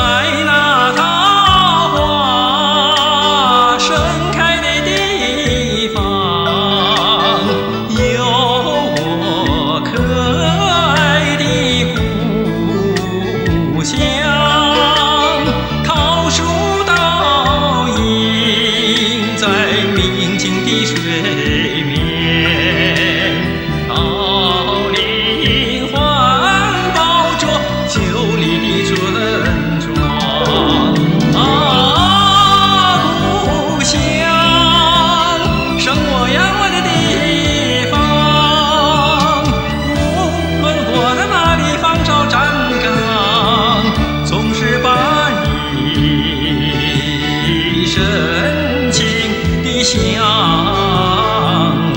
那桃花盛开的地方，有我可爱的故乡。桃树倒映在明净的水面，桃林环抱着秀丽的村庄。故乡，生我养我的地方，无论我在哪里放哨站岗，总是把你深情地向往。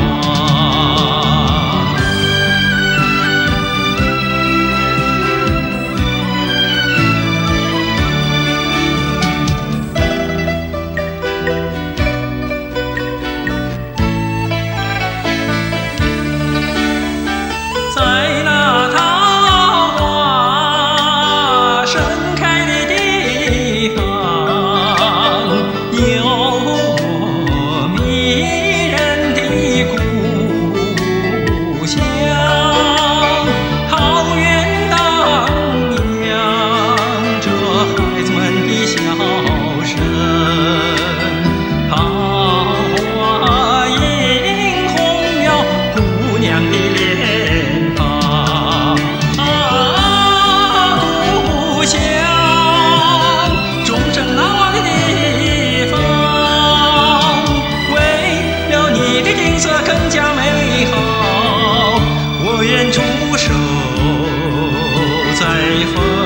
在那桃花盛开的地方，有我迷人的故乡。桃园荡漾着孩子们的笑声，桃花映红了姑娘的脸庞。故乡，终生难忘的地方，为了你的景色更加美好，我愿驻守在风